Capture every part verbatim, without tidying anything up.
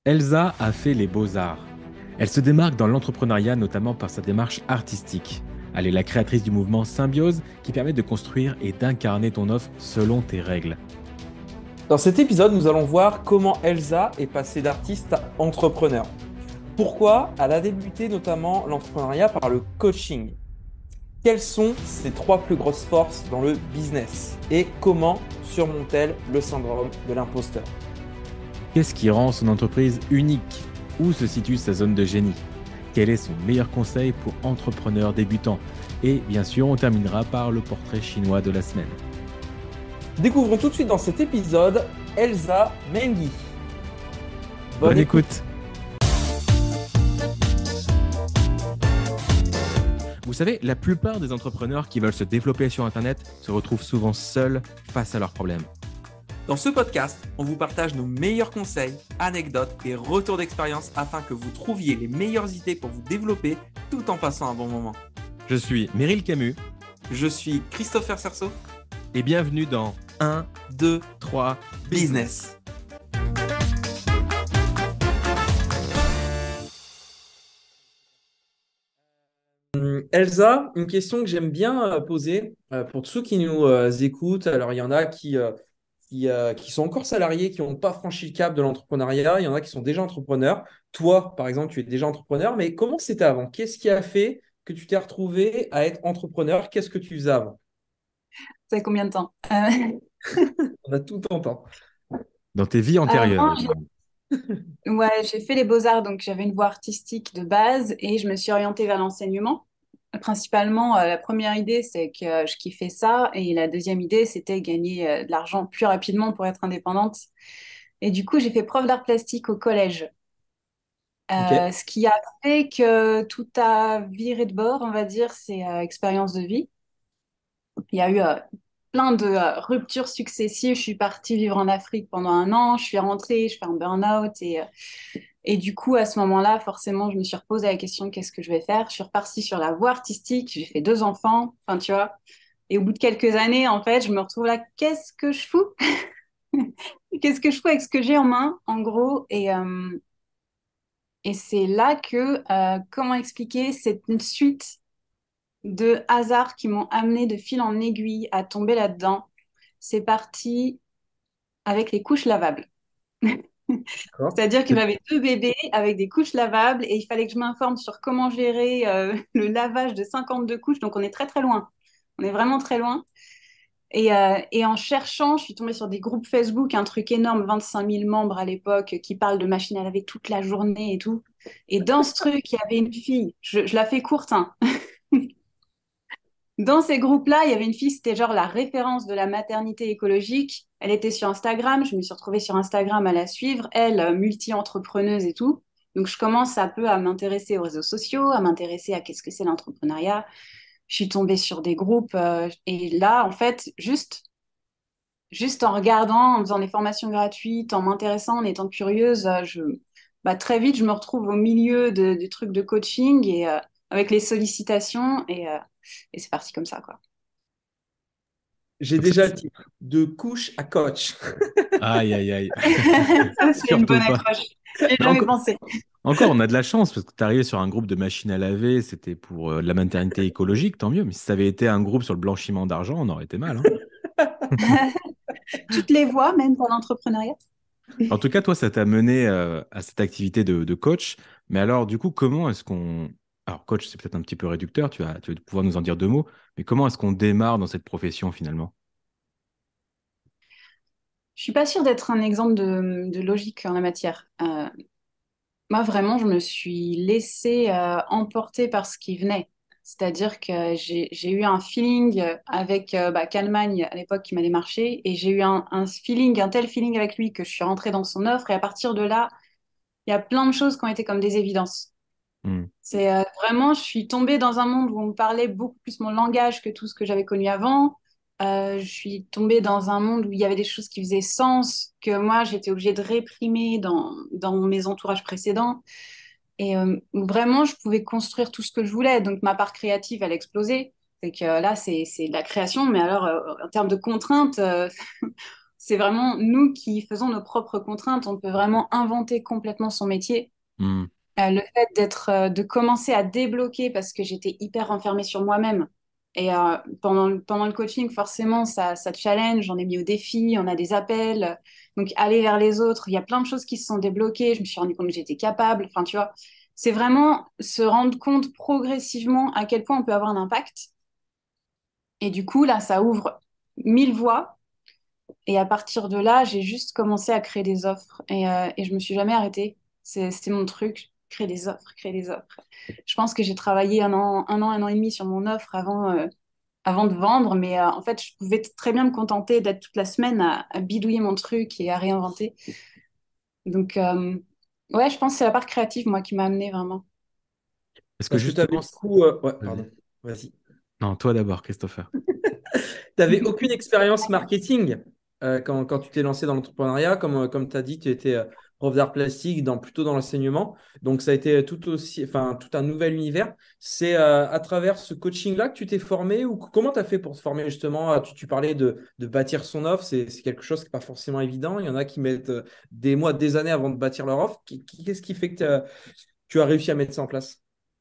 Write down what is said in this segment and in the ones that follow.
Elsa a fait les beaux-arts. Elle se démarque dans l'entrepreneuriat notamment par sa démarche artistique. Elle est la créatrice du mouvement Symbiose qui permet de construire et d'incarner ton offre selon tes règles. Dans cet épisode, nous allons voir comment Elsa est passée d'artiste à entrepreneur. Pourquoi elle a débuté notamment l'entrepreneuriat par le coaching. Quelles sont ses trois plus grosses forces dans le business et comment surmonte-t-elle le syndrome de l'imposteur? Qu'est-ce qui rend son entreprise unique? Où se situe sa zone de génie? Quel est son meilleur conseil pour entrepreneurs débutants? Et bien sûr, on terminera par le portrait chinois de la semaine. Découvrons tout de suite dans cet épisode Elsa Mengi. Bonne, Bonne écoute. écoute. Vous savez, la plupart des entrepreneurs qui veulent se développer sur Internet se retrouvent souvent seuls face à leurs problèmes. Dans ce podcast, on vous partage nos meilleurs conseils, anecdotes et retours d'expérience afin que vous trouviez les meilleures idées pour vous développer tout en passant un bon moment. Je suis Meryl Camus. Je suis Christopher Cerceau. Et bienvenue dans un, deux, trois, Business. Elsa, une question que j'aime bien poser euh, pour tous ceux qui nous euh, écoutent. Alors, il y en a qui, euh, qui, euh, qui sont encore salariés, qui n'ont pas franchi le cap de l'entrepreneuriat. Il y en a qui sont déjà entrepreneurs. Toi, par exemple, tu es déjà entrepreneur, mais comment c'était avant? Qu'est-ce qui a fait que tu t'es retrouvé à être entrepreneur? Qu'est-ce que tu faisais avant? Ça fait combien de temps? euh... On a tout en temps. Dans tes vies antérieures. Avant, j'ai... Ouais, j'ai fait les beaux-arts, donc j'avais une voie artistique de base et je me suis orientée vers l'enseignement. Principalement, euh, la première idée, c'est que euh, je kiffais ça et la deuxième idée, c'était gagner euh, de l'argent plus rapidement pour être indépendante. Et du coup, j'ai fait prof d'art plastique au collège. Ok. Euh, ce qui a fait que tout a viré de bord, on va dire, c'est euh, expérience de vie. Il y a eu euh, plein de euh, ruptures successives. Je suis partie vivre en Afrique pendant un an, je suis rentrée, je fais un burn-out et, euh, et du coup, à ce moment-là, forcément, je me suis reposé la question, qu'est-ce que je vais faire? Je suis repartie sur la voie artistique, j'ai fait deux enfants, enfin, tu vois. Et au bout de quelques années, en fait, je me retrouve là, qu'est-ce que je fous? Qu'est-ce que je fous avec ce que j'ai en main, en gros? Et, euh, et c'est là que, euh, comment expliquer, c'est une suite de hasards qui m'ont amené de fil en aiguille à tomber là-dedans. C'est parti avec les couches lavables. D'accord. C'est-à-dire que j'avais deux bébés avec des couches lavables et il fallait que je m'informe sur comment gérer euh, le lavage de cinquante-deux couches. Donc on est très très loin. On est vraiment très loin. Et, euh, et en cherchant, je suis tombée sur des groupes Facebook, un truc énorme, vingt-cinq mille membres à l'époque, qui parlent de machine à laver toute la journée et tout. Et dans ce truc, il y avait une fille, je, je la fais courte, hein. Dans ces groupes-là, il y avait une fille, c'était genre la référence de la maternité écologique. Elle était sur Instagram, je me suis retrouvée sur Instagram à la suivre, elle, euh, multi-entrepreneuse et tout. Donc, je commence un peu à m'intéresser aux réseaux sociaux, à m'intéresser à qu'est-ce que c'est l'entrepreneuriat. Je suis tombée sur des groupes euh, et là, en fait, juste, juste en regardant, en faisant des formations gratuites, en m'intéressant, en étant curieuse, euh, je, bah, très vite, je me retrouve au milieu de, des trucs de coaching et euh, avec les sollicitations et, euh, et c'est parti comme ça, quoi. J'ai Donc ça, déjà c'est- le titre. De coach à coach. Aïe, aïe, aïe. Ça, c'est une Surtout bonne pas. accroche. J'ai Mais jamais encore, pensé. encore, on a de la chance parce que tu arrivé sur un groupe de machines à laver, c'était pour euh, la maternité écologique, tant mieux. Mais si ça avait été un groupe sur le blanchiment d'argent, on aurait été mal, hein. Toutes les voies mènent à l'entrepreneuriat. En tout cas, toi, ça t'a mené euh, à cette activité de, de coach. Mais alors, du coup, comment est-ce qu'on... Alors, coach, c'est peut-être un petit peu réducteur, tu vas, tu vas pouvoir nous en dire deux mots, mais comment est-ce qu'on démarre dans cette profession finalement? Je suis pas sûre d'être un exemple de, de logique en la matière. Euh, moi, vraiment, je me suis laissée euh, emporter par ce qui venait. C'est-à-dire que j'ai, j'ai eu un feeling avec euh, bah, Calmagne à l'époque qui m'allait marcher, et j'ai eu un, un feeling, un tel feeling avec lui que je suis rentrée dans son offre, et à partir de là, il y a plein de choses qui ont été comme des évidences. Hmm. C'est euh, vraiment, je suis tombée dans un monde où on me parlait beaucoup plus mon langage que tout ce que j'avais connu avant. Euh, je suis tombée dans un monde où il y avait des choses qui faisaient sens, que moi, j'étais obligée de réprimer dans, dans mes entourages précédents. Et euh, vraiment, je pouvais construire tout ce que je voulais. Donc, ma part créative, elle explosait. C'est que euh, là, c'est, c'est de la création, mais alors, euh, en termes de contraintes, euh, c'est vraiment nous qui faisons nos propres contraintes. On peut vraiment inventer complètement son métier. Hmm. Euh, le fait d'être, euh, de commencer à débloquer parce que j'étais hyper renfermée sur moi-même. Et euh, pendant, le- pendant le coaching, forcément, ça, ça te challenge, on est mis au défi, on a des appels. Donc, aller vers les autres, il y a plein de choses qui se sont débloquées. Je me suis rendu compte que j'étais capable. Enfin, tu vois, c'est vraiment se rendre compte progressivement à quel point on peut avoir un impact. Et du coup, là, ça ouvre mille voies. Et à partir de là, j'ai juste commencé à créer des offres et, euh, et je me suis jamais arrêtée. C'est- C'était mon truc, créer des offres, créer des offres. Je pense que j'ai travaillé un an, un an, un an et demi sur mon offre avant, euh, avant de vendre, mais euh, en fait, je pouvais très bien me contenter d'être toute la semaine à, à bidouiller mon truc et à réinventer. Donc, euh, ouais, je pense que c'est la part créative, moi, qui m'a amenée vraiment. Est-ce que Parce que tu avais justement... du coup. euh, Ouais, Vas-y. pardon. Vas-y. Non, toi d'abord, Christopher. Tu n'avais aucune expérience marketing euh, quand, quand tu t'es lancé dans l'entrepreneuriat. Comme, euh, comme tu as dit, tu étais euh, prof d'art plastique, dans, plutôt dans l'enseignement. Donc, ça a été tout, aussi, enfin, tout un nouvel univers. C'est euh, à travers ce coaching-là que tu t'es formé ou comment tu as fait pour te former justement? Tu, tu parlais de, de bâtir son offre. C'est c'est quelque chose qui n'est pas forcément évident. Il y en a qui mettent euh, des mois, des années avant de bâtir leur offre. Qui- qui- Qu'est-ce qui fait que t'as- tu as réussi à mettre ça en place?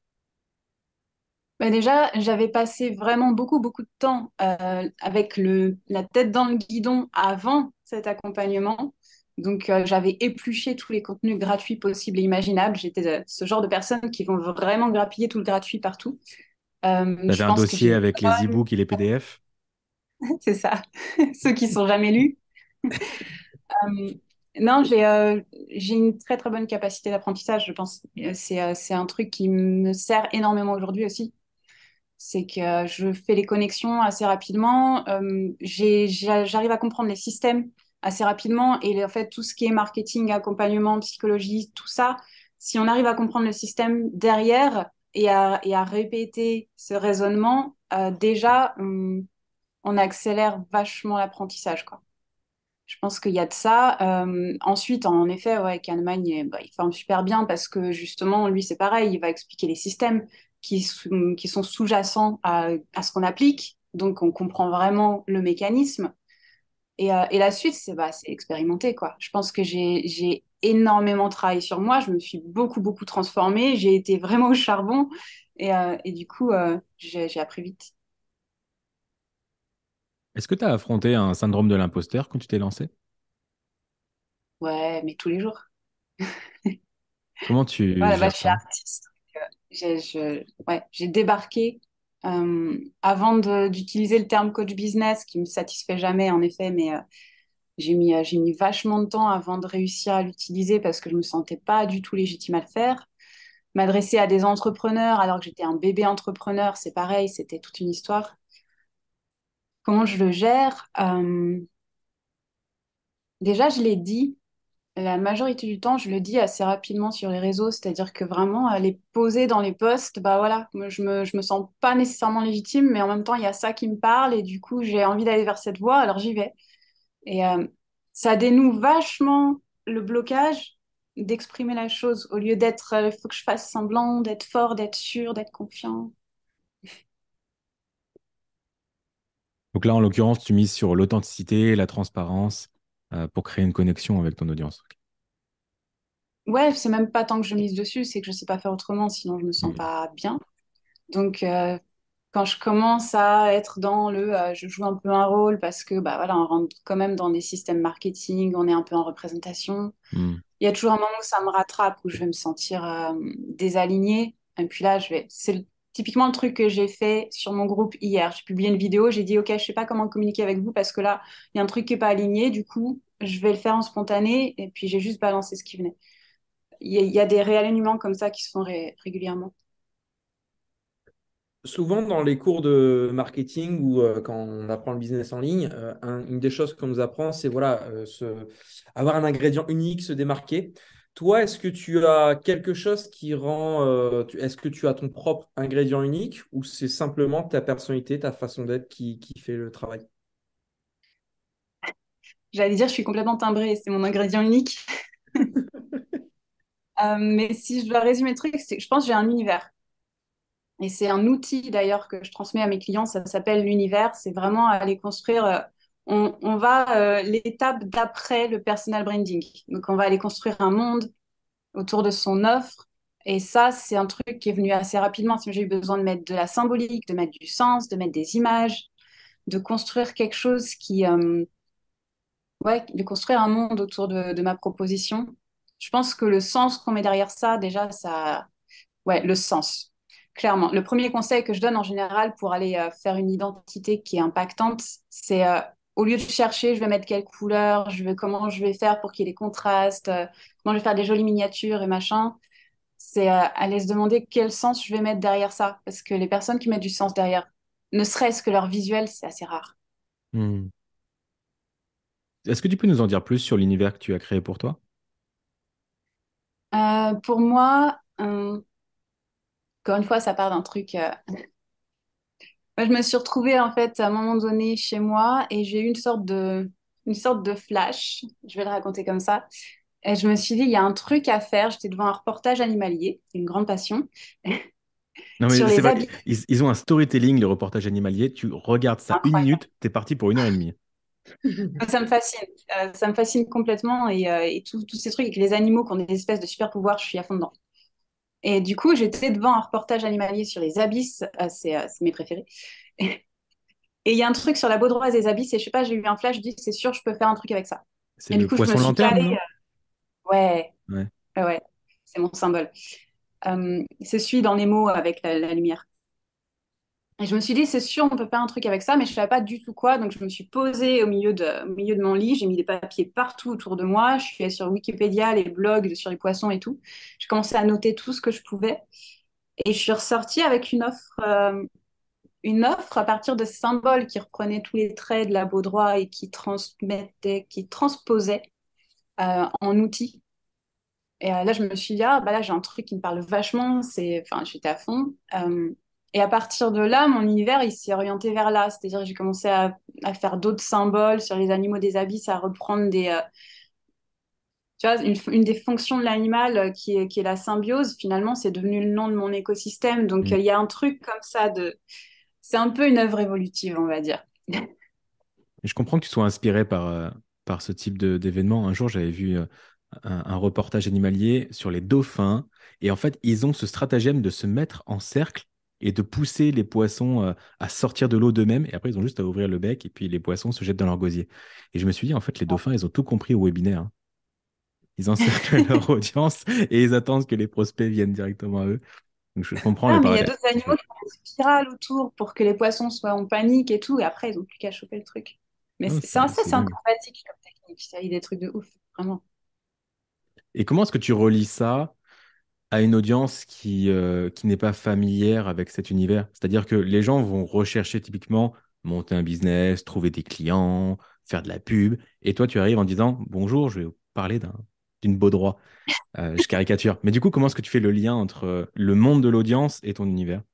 Bah déjà, j'avais passé vraiment beaucoup, beaucoup de temps euh, avec le, la tête dans le guidon avant cet accompagnement. Donc, euh, j'avais épluché tous les contenus gratuits possibles et imaginables. J'étais de- ce genre de personnes qui vont vraiment grappiller tout le gratuit partout. Euh, Tu avais je un pense que dossier j'ai... avec les e-books et les P D F. C'est ça, ceux qui sont jamais lus. Euh, non, j'ai euh, j'ai une très, très bonne capacité d'apprentissage, je pense. Euh, C'est euh, c'est un truc qui me sert énormément aujourd'hui aussi. C'est que euh, je fais les connexions assez rapidement. Euh, j'ai- j'ai- j'arrive à comprendre les systèmes assez rapidement. Et en fait, tout ce qui est marketing, accompagnement, psychologie, tout ça, si on arrive à comprendre le système derrière et à, et à répéter ce raisonnement, euh, déjà, on, on accélère vachement l'apprentissage, quoi. Je pense qu'il y a de ça. Euh, ensuite, en effet, ouais, Kahneman, il, bah, il forme super bien parce que justement, lui, c'est pareil, il va expliquer les systèmes qui, sont- qui sont sous-jacents à, à ce qu'on applique. Donc, on comprend vraiment le mécanisme. Et, euh, et la suite, c'est bah, c'est expérimenter, quoi. Je pense que j'ai, j'ai énormément travaillé sur moi. Je me suis beaucoup, beaucoup transformée. J'ai été vraiment au charbon. Et, euh, et du coup, euh, j'ai, j'ai appris vite. Est-ce que tu as affronté un syndrome de l'imposteur quand tu t'es lancé? Ouais, mais tous les jours. Comment tu Voilà, bah, gères je suis ça? artiste. J'ai je- ouais, j'ai débarqué euh, avant de- d'utiliser le terme coach business, qui me satisfait jamais en effet, mais euh, j'ai mis, euh, j'ai mis vachement de temps avant de réussir à l'utiliser parce que je me sentais pas du tout légitime à le faire. M'adresser à des entrepreneurs alors que j'étais un bébé entrepreneur, c'est pareil, c'était toute une histoire. Comment je le gère? Euh, déjà, je l'ai dit. La majorité du temps, je le dis assez rapidement sur les réseaux, c'est-à-dire que vraiment, euh, les poser dans les posts, bah voilà, moi, je me, je me sens pas nécessairement légitime, mais en même temps, il y a ça qui me parle et du coup, j'ai envie d'aller vers cette voie, alors j'y vais. Et euh, ça dénoue vachement le blocage d'exprimer la chose au lieu d'être, il faut que je fasse semblant, d'être fort, d'être sûr, d'être confiant. Donc là, en l'occurrence, tu mises sur l'authenticité, la transparence euh, pour créer une connexion avec ton audience. Ouais, c'est même pas tant que je mise dessus, c'est que je sais pas faire autrement, sinon je me sens Hmm. pas bien. Donc, euh, quand je commence à être dans le euh, je joue un peu un rôle parce que bah voilà, on rentre quand même dans des systèmes marketing, on est un peu en représentation. Hmm. Il y a toujours un moment où ça me rattrape, où je vais me sentir euh, désalignée. Et puis là, je vais. C'est le- typiquement le truc que j'ai fait sur mon groupe hier. J'ai publié une vidéo, j'ai dit, OK, je sais pas comment communiquer avec vous parce que là, il y a un truc qui est pas aligné. Du coup, je vais le faire en spontané. Et puis, j'ai juste balancé ce qui venait. Il y a, il y a des réalignements comme ça qui se font ré- régulièrement. Souvent, dans les cours de marketing ou euh, quand on apprend le business en ligne, euh, un- une des choses qu'on nous apprend, c'est voilà, euh, se- avoir un ingrédient unique, se démarquer. Toi, est-ce que tu as quelque chose qui rend, euh, tu- est-ce que tu as ton propre ingrédient unique ou c'est simplement ta personnalité, ta façon d'être qui, qui fait le travail? J'allais dire, je suis complètement timbrée, c'est mon ingrédient unique. Euh, mais si je dois résumer le truc, c'est que je pense que j'ai un univers. Et c'est un outil d'ailleurs que je transmets à mes clients, ça s'appelle l'univers. C'est vraiment aller construire euh, On, on va euh, l'étape d'après le personal branding. Donc, on va aller construire un monde autour de son offre. Et ça, c'est un truc qui est venu assez rapidement. J'ai eu besoin de mettre de la symbolique, de mettre du sens, de mettre des images, de construire quelque chose qui, euh, ouais, de construire un monde autour de, de ma proposition. Je pense que le sens qu'on met derrière ça, déjà, ça, ouais, le sens. Clairement. Le premier conseil que je donne en général pour aller euh, faire une identité qui est impactante, c'est euh, au lieu de chercher, je vais mettre quelle couleur, je vais, comment je vais faire pour qu'il y ait des contrastes, euh, comment je vais faire des jolies miniatures et machin, c'est euh, aller se demander quel sens je vais mettre derrière ça. Parce que les personnes qui mettent du sens derrière, ne serait-ce que leur visuel, c'est assez rare. Hmm. Est-ce que tu peux nous en dire plus sur l'univers que tu as créé pour toi? Euh, pour moi, euh, encore une fois, ça part d'un truc. euh, Moi, je me suis retrouvée en fait à un moment donné chez moi et j'ai eu une sorte de, une sorte de flash. Je vais le raconter comme ça. Et je me suis dit, il y a un truc à faire. J'étais devant un reportage animalier, une grande passion, Non, sur mais c'est les vrai, habits. ils, ils ont un storytelling, les reportages animaliers. Tu regardes ça une Incroyable. minute, t'es parti pour une heure et demie. Ça me fascine. Euh, ça me fascine complètement et, euh, et tous tous ces trucs avec les animaux qui ont des espèces de super pouvoirs, je suis à fond dedans. Et du coup, j'étais devant un reportage animalier sur les abysses. Euh, c'est euh, c'est mes préférés. Et il y a un truc sur la baudroise des abysses, et je sais pas, j'ai eu un flash, je dis, c'est sûr, je peux faire un truc avec ça. C'est Et du le coup, je me poisson suis lanterne, calée. non? euh, ouais, Ouais. ouais, ouais, c'est mon symbole. Euh, c'est celui dans Nemo avec la, la lumière. Et je me suis dit, c'est sûr, on peut faire un truc avec ça, mais je savais pas du tout quoi. Donc, je me suis posée au milieu de, au milieu de mon lit, j'ai mis des papiers partout autour de moi. Je suis allée sur Wikipédia, les blogs sur les poissons et tout. J'ai commencé à noter tout ce que je pouvais. Et je suis ressortie avec une offre. euh, une offre à partir de symboles qui reprenaient tous les traits de la Baudroie et qui transmettaient, qui transposaient euh, en outils. Et euh, là, je me suis dit, ah, bah là, j'ai un truc qui me parle vachement. C'est, enfin, j'étais à fond. Euh, et à partir de là, mon univers, il s'est orienté vers là. C'est-à-dire que j'ai commencé à, à faire d'autres symboles sur les animaux des abysses, à reprendre des, euh, tu vois, une, une des fonctions de l'animal euh, qui est, qui est la symbiose. Finalement, c'est devenu le nom de mon écosystème. Donc, Hmm. euh, il y a un truc comme ça de, c'est un peu une œuvre évolutive, on va dire. Et je comprends que tu sois inspiré par, euh, par ce type de- d'événement. Un jour, j'avais vu euh, un, un reportage animalier sur les dauphins. Et en fait, ils ont ce stratagème de se mettre en cercle et de pousser les poissons euh, à sortir de l'eau d'eux-mêmes. Et après, ils ont juste à ouvrir le bec et puis les poissons se jettent dans leur gosier. Et je me suis dit, en fait, les dauphins, ils ont tout compris au webinaire, hein. Ils encerclent leur audience et ils attendent que les prospects viennent directement à eux. Donc, je, je comprends le Ah, mais il y a parallèle. d'autres animaux qui font des spirales autour pour que les poissons soient en panique et tout, et après, ils n'ont plus qu'à choper le truc. Mais Non, c'est c'est ça, ça c'est c'est dingue. acrobatique comme technique. Il y a des trucs de ouf, vraiment. Et comment est-ce que tu relis ça à une audience qui, euh, qui n'est pas familière avec cet univers? C'est-à-dire que les gens vont rechercher typiquement monter un business, trouver des clients, faire de la pub. Et toi, tu arrives en disant, bonjour, je vais vous parler d'un, d'une baudroie. Euh, je caricature. Mais du coup, comment est-ce que tu fais le lien entre euh, le monde de l'audience et ton univers?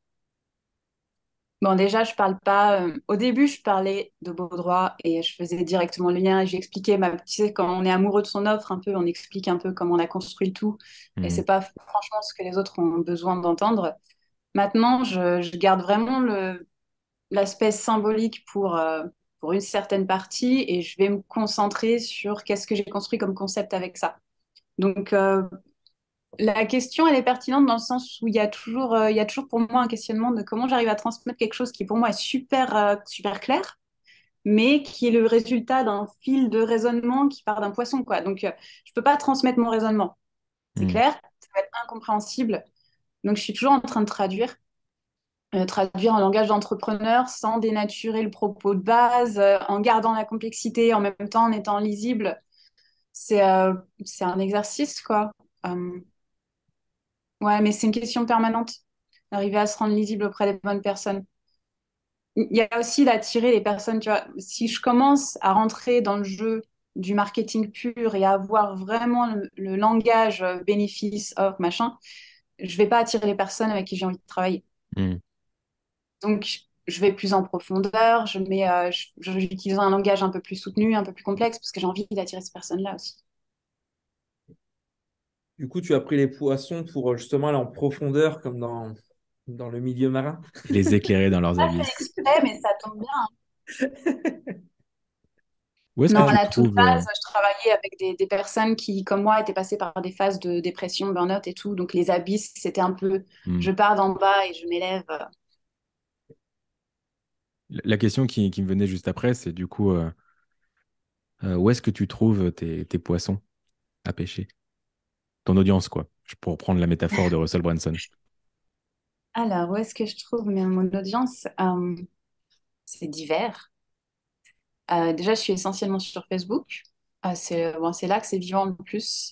Bon, déjà, je parle pas. euh, Au début, je parlais de Baudroie et je faisais directement le lien. J'expliquais, ma... tu sais, quand on est amoureux de son offre, un peu, on explique un peu comment on a construit le tout. Et Hmm. c'est pas franchement ce que les autres ont besoin d'entendre. Maintenant, je, je garde vraiment le l'aspect symbolique pour, euh, pour une certaine partie et je vais me concentrer sur qu'est-ce que j'ai construit comme concept avec ça. Donc, euh, la question, elle est pertinente dans le sens où il y a toujours, euh, il y a toujours pour moi un questionnement de comment j'arrive à transmettre quelque chose qui pour moi est super, euh, super clair, mais qui est le résultat d'un fil de raisonnement qui part d'un poisson, quoi. Donc, euh, je peux pas transmettre mon raisonnement. C'est Hmm. clair, ça va être incompréhensible. Donc, je suis toujours en train de traduire. Euh, traduire en langage d'entrepreneur sans dénaturer le propos de base, euh, en gardant la complexité, en même temps en étant lisible. C'est euh, c'est un exercice, quoi. Euh, ouais, mais c'est une question permanente, d'arriver à se rendre lisible auprès des bonnes personnes. Il y a aussi d'attirer les personnes, tu vois. Si je commence à rentrer dans le jeu du marketing pur et à avoir vraiment le, le langage euh, bénéfice, offre, machin, je vais pas attirer les personnes avec qui j'ai envie de travailler. Hmm. Donc, je vais plus en profondeur, je mets, euh, je- je- j'utilise un langage un peu plus soutenu, un peu plus complexe, parce que j'ai envie d'attirer ces personnes-là aussi. Du coup, tu as pris les poissons pour euh, justement aller en profondeur, comme dans, dans le milieu marin. Les éclairer dans leurs Pas fait abysses. exprès, mais ça tombe bien. Où est-ce que Non, tu à toute trouves... euh, base, je travaillais avec des, des personnes qui, comme moi, étaient passées par des phases de dépression, burn-out et tout. Donc, les abysses, c'était un peu, hmm. je pars d'en bas et je m'élève. La question qui, qui me venait juste après, c'est du coup, euh, euh, où est-ce que tu trouves tes, tes poissons à pêcher? Ton audience, quoi. Je- Pour prendre la métaphore de Russell Brunson. Alors, où est-ce que je trouve mes- mon audience? Euh, c'est divers. Euh, déjà, je suis essentiellement sur Facebook. Euh, c'est bon, c'est là que c'est vivant le plus.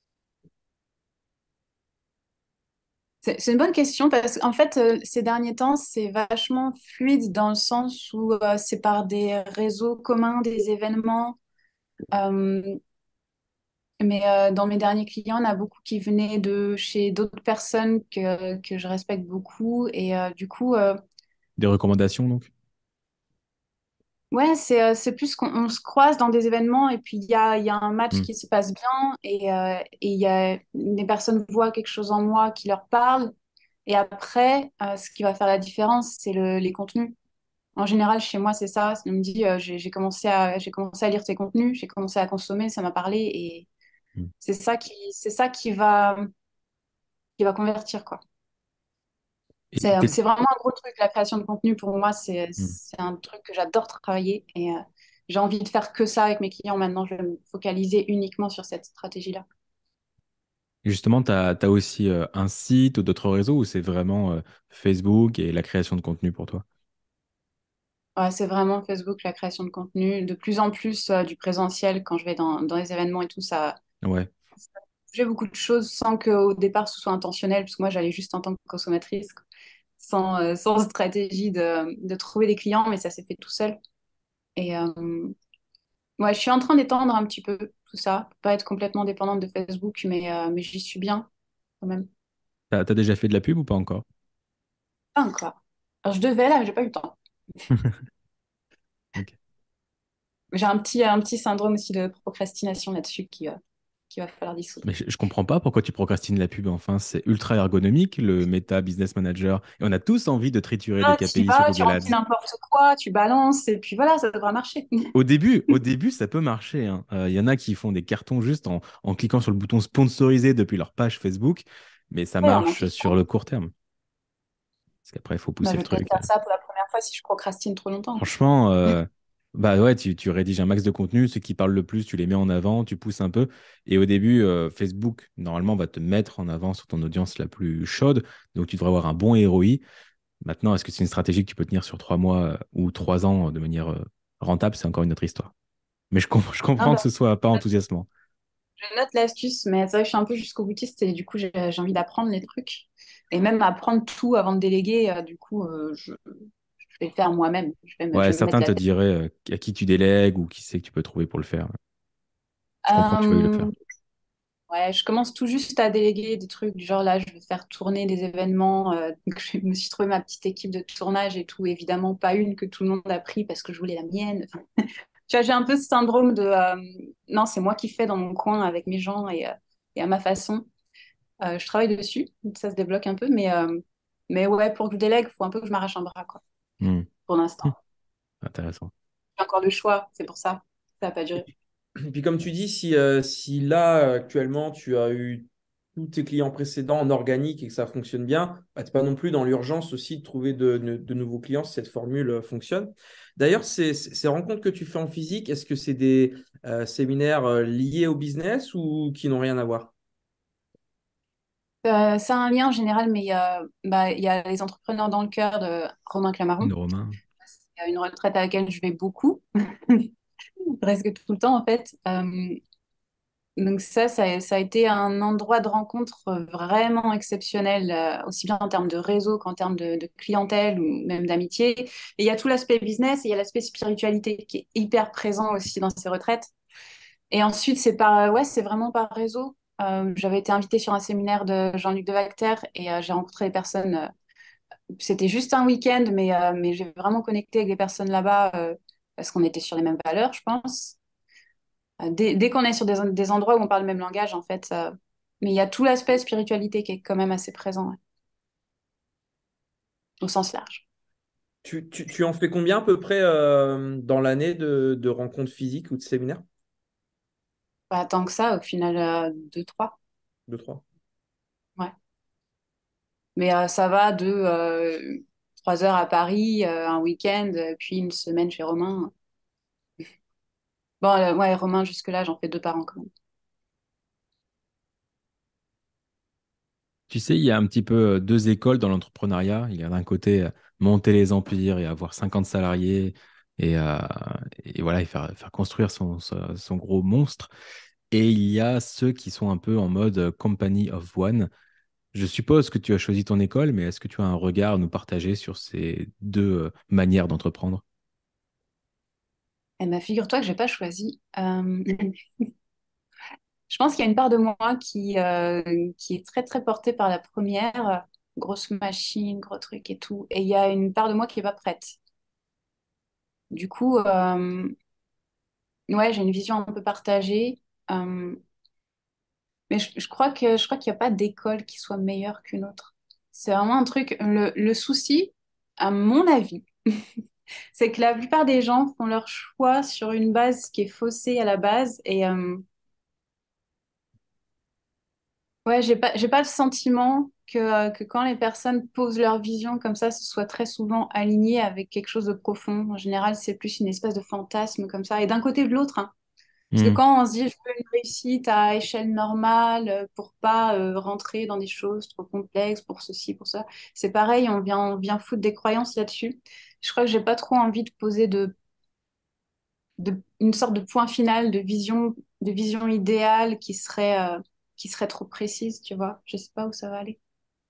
C'est c'est une bonne question parce qu'en fait, euh, ces derniers temps, c'est vachement fluide dans le sens où euh, c'est par des réseaux communs, des événements. Euh, mais euh, dans mes derniers clients, on a beaucoup qui venaient de chez d'autres personnes que, que je respecte beaucoup. Et euh, du coup, euh, Des recommandations, donc? ouais, c'est euh, c'est plus qu'on on se croise dans des événements et puis il y a, il y a un match Hmm. qui se passe bien et euh, et il y a, les personnes voient quelque chose en moi qui leur parle. Et après, euh, ce qui va faire la différence, c'est le- les contenus. En général, chez moi, c'est ça. On me dit, euh, j'ai j'ai commencé à, j'ai commencé à lire tes contenus, j'ai commencé à consommer, ça m'a parlé. Et Hmm. c'est ça qui, c'est ça qui va, qui va convertir, quoi. Et C'est, t'es- c'est vraiment un gros truc, la création de contenu. Pour moi, c'est, hmm. c'est un truc que j'adore travailler. Et euh, j'ai envie de faire que ça avec mes clients. Maintenant, je vais me focaliser uniquement sur cette stratégie-là. Justement, tu as aussi euh, un site ou d'autres réseaux où c'est vraiment euh, Facebook et la création de contenu pour toi? Ouais, c'est vraiment Facebook, la création de contenu. De plus en plus, euh, du présentiel, quand je vais dans, dans les événements et tout, ça, Ouais. j'ai beaucoup de choses sans qu'au départ ce soit intentionnel, parce que moi j'allais juste en tant que consommatrice, quoi. Sans, euh, sans stratégie de, de trouver des clients, mais ça s'est fait tout seul. Et euh, ouais, je suis en train d'étendre un petit peu tout ça, pour pas être complètement dépendante de Facebook, mais, euh, mais j'y suis bien quand même. T'as, t'as déjà fait de la pub ou pas encore? Pas encore. Alors je devais là, mais j'ai pas eu le temps. Ok. J'ai un petit, un petit syndrome aussi de procrastination là-dessus qui, euh, qui va falloir dissoudre. Mais je, je comprends pas pourquoi tu procrastines la pub. Enfin, c'est ultra ergonomique, le Meta Business Manager. Et on a tous envie de triturer des Ah, tu y K P I sur vas, tu Google remplis Ads. n'importe quoi, tu balances, et puis voilà, ça devra marcher. Au début, au début, ça peut marcher, hein. Euh, Il y en a qui font des cartons juste en, en cliquant sur le bouton sponsoriser depuis leur page Facebook, mais ça Ouais, en marche sur impliquant. le court terme. Parce qu'après, il faut Bah, pousser je le vais peut-être truc. faire ça pour la première fois si je procrastine trop longtemps. Franchement, euh, bah ouais, tu, tu rédiges un max de contenu, ceux qui parlent le plus, tu les mets en avant, tu pousses un peu. Et au début, euh, Facebook, normalement, va te mettre en avant sur ton audience la plus chaude. Donc, tu devrais avoir un bon R O I. Maintenant, est-ce que c'est une stratégie que tu peux tenir sur trois mois euh, ou trois ans euh, de manière euh, rentable? C'est encore une autre histoire. Mais je, com- je Ah comprends que bah, ce soit pas enthousiasmant. je note l'astuce, mais c'est vrai que je suis un peu jusqu'au boutiste et du coup, j'ai j'ai envie d'apprendre les trucs. Et même apprendre tout avant de déléguer, euh, du coup, euh, je, je vais le faire moi-même. Je vais me, Ouais, je vais me mettre certains la te tête. diraient euh, à qui tu délègues ou qui c'est que tu peux trouver pour le faire. Je comprends que tu veuilles le faire. Euh, ouais, je commence tout juste à déléguer des trucs du genre là, je vais faire tourner des événements. Euh, donc je me suis trouvé ma petite équipe de tournage et tout. Évidemment, pas une que tout le monde a pris parce que je voulais la mienne. Enfin, tu vois, j'ai un peu ce syndrome de euh, non, c'est moi qui fais dans mon coin avec mes gens et, euh, et à ma façon. Euh, je travaille dessus, ça se débloque un peu, mais, euh, mais ouais, pour que je délègue, il faut un peu que je m'arrache un bras, quoi, Hmm. pour l'instant. Hmm. Intéressant. J'ai encore le choix, c'est pour ça. Ça n'a pas duré. Et puis comme tu dis, si, euh, si là, actuellement, tu as eu tous tes clients précédents en organique et que ça fonctionne bien, bah, tu n'es pas non plus dans l'urgence aussi de trouver de, de- de nouveaux clients si cette formule euh, fonctionne. D'ailleurs, ces, ces- ces rencontres que tu fais en physique, est-ce que c'est des euh, séminaires euh, liés au business ou qui n'ont rien à voir? Euh, ça a un lien en général, mais il y a, bah, il y a les entrepreneurs dans le cœur de Romain Clamaron. Une Romain. Il y a une retraite à laquelle je vais beaucoup, presque tout le temps en fait. Euh, donc ça, ça, ça a été un endroit de rencontre vraiment exceptionnel, euh, aussi bien en termes de réseau qu'en termes de, de clientèle ou même d'amitié. Et il y a tout l'aspect business et il y a l'aspect spiritualité qui est hyper présent aussi dans ces retraites. Et ensuite, c'est par, ouais, c'est vraiment par réseau. Euh, j'avais été invitée sur un séminaire de Jean-Luc Devacter et euh, j'ai rencontré des personnes. Euh, c'était juste un week-end, mais, euh, mais j'ai vraiment connecté avec des personnes là-bas euh, parce qu'on était sur les mêmes valeurs, je pense. Euh, dès dès qu'on est sur des, des endroits où on parle le même langage, en fait. euh, mais il y a tout l'aspect spiritualité qui est quand même assez présent, ouais, au sens large. Tu, tu, tu en fais combien à peu près euh, dans l'année de, de rencontres physiques ou de séminaires? Pas tant que ça, au final, euh, deux, trois. Deux, trois. Ouais. Mais euh, ça va de euh, trois heures à Paris, euh, un week-end, euh, puis une semaine chez Romain. Bon, euh, ouais, Romain, jusque-là, j'en fais deux par an quand même. Tu sais, il y a un petit peu euh, deux écoles dans l'entrepreneuriat. Il y a d'un côté euh, monter les empires et avoir cinquante salariés et, euh, et voilà, et faire, faire construire son, son, son gros monstre. Et il y a ceux qui sont un peu en mode euh, company of one. Je suppose que tu as choisi ton école, mais est-ce que tu as un regard à nous partager sur ces deux euh, manières d'entreprendre? Eh ben, figure-toi que j'ai pas choisi. Euh, je pense qu'il y a une part de moi qui, euh, qui est très, très portée par la première, euh, grosse machine, gros truc et tout. Et il y a une part de moi qui est pas prête. Du coup, euh, ouais, j'ai une vision un peu partagée. Euh, mais je, je crois que, je crois qu'il n'y a pas d'école qui soit meilleure qu'une autre. C'est vraiment un truc. Le, le souci, à mon avis, c'est que la plupart des gens font leur choix sur une base qui est faussée à la base. Et euh, ouais, j'ai pas, j'ai pas le sentiment que, euh, que quand les personnes posent leur vision comme ça, ce soit très souvent aligné avec quelque chose de profond. En général, c'est plus une espèce de fantasme comme ça. Et d'un côté ou de l'autre, hein. Parce que Hmm. quand on se dit je veux une réussite à échelle normale euh, pour pas euh, rentrer dans des choses trop complexes, pour ceci, pour ça, c'est pareil, on vient, on vient foutre des croyances là-dessus. Je crois que j'ai pas trop envie de poser de, de, une sorte de point final, de vision, de vision idéale qui serait, euh, qui serait trop précise, tu vois. Je sais pas où ça va aller.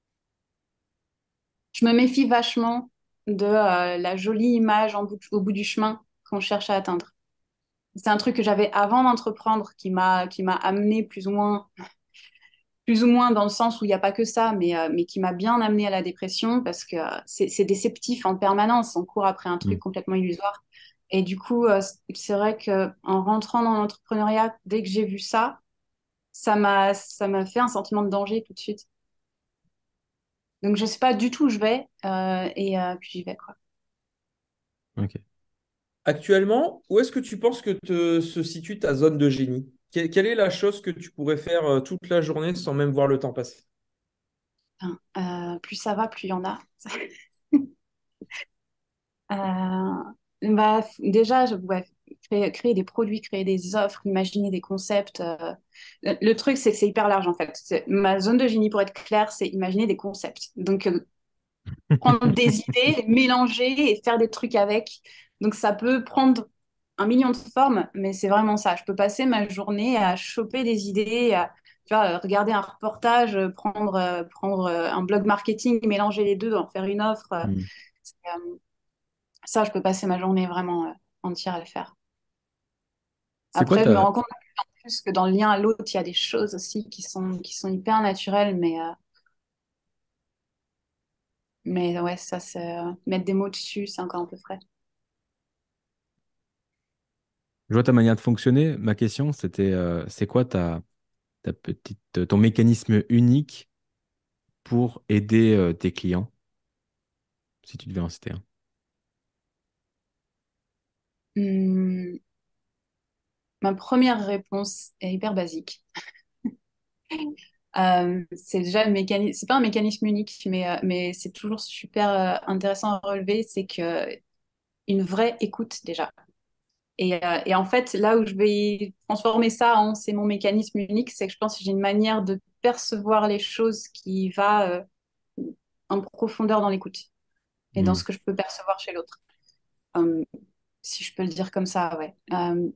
Je me méfie vachement de euh, la jolie image en bout- au bout du chemin qu'on cherche à atteindre. C'est un truc que j'avais avant d'entreprendre qui m'a qui m'a amené plus ou moins plus ou moins dans le sens où il n'y a pas que ça, mais, euh, mais qui m'a bien amené à la dépression parce que euh, c'est c'est déceptif en permanence. On court après un Hmm. truc complètement illusoire. Et du coup, euh, c'est vrai que en rentrant dans l'entrepreneuriat, dès que j'ai vu ça, ça m'a ça m'a fait un sentiment de danger tout de suite. Donc je sais pas du tout où je vais euh, et euh, puis j'y vais quoi. Ok. Actuellement, où est-ce que tu penses que te- se situe ta zone de génie? Que- Quelle est la chose que tu pourrais faire euh, toute la journée sans même voir le temps passer? Enfin, euh, plus ça va, plus il y en a. Euh, bah, f- déjà, je- ouais, créer, créer des produits, créer des offres, imaginer des concepts. euh, Le, le truc, c'est que c'est hyper large en fait. C'est- Ma zone de génie, pour être claire, c'est imaginer des concepts. Donc, euh, prendre des idées, les mélanger et faire des trucs avec. Donc, ça peut prendre un million de formes, mais c'est vraiment ça. Je peux passer ma journée à choper des idées, à tu vois, euh, regarder un reportage, euh, prendre, euh, prendre euh, un blog marketing, mélanger les deux, en faire une offre. euh, Hmm. c'est, euh, Ça, je peux passer ma journée vraiment euh, entière à le faire. C'est quoi Après, je me ta... rends compte en plus que dans le lien à l'autre, il y a des choses aussi qui sont, qui sont hyper naturelles, mais, euh, mais ouais, ça, c'est, euh, mettre des mots dessus, c'est encore un peu frais. Je vois ta manière de fonctionner. Ma question, c'était, euh, c'est quoi ta, ta petite, ton mécanisme unique pour aider euh, tes clients, si tu devais en citer un? Hum, ma première réponse est hyper basique. Euh, c'est déjà le mécanisme, c'est pas un mécanisme unique, mais, euh, mais c'est toujours super euh, intéressant à relever, c'est que une vraie écoute déjà. Et, euh, et en fait, là où je vais transformer ça en c'est mon mécanisme unique, c'est que je pense que j'ai une manière de percevoir les choses qui va euh, en profondeur dans l'écoute et dans Hmm. ce que je peux percevoir chez l'autre. Euh, Si je peux le dire comme ça, ouais. Euh,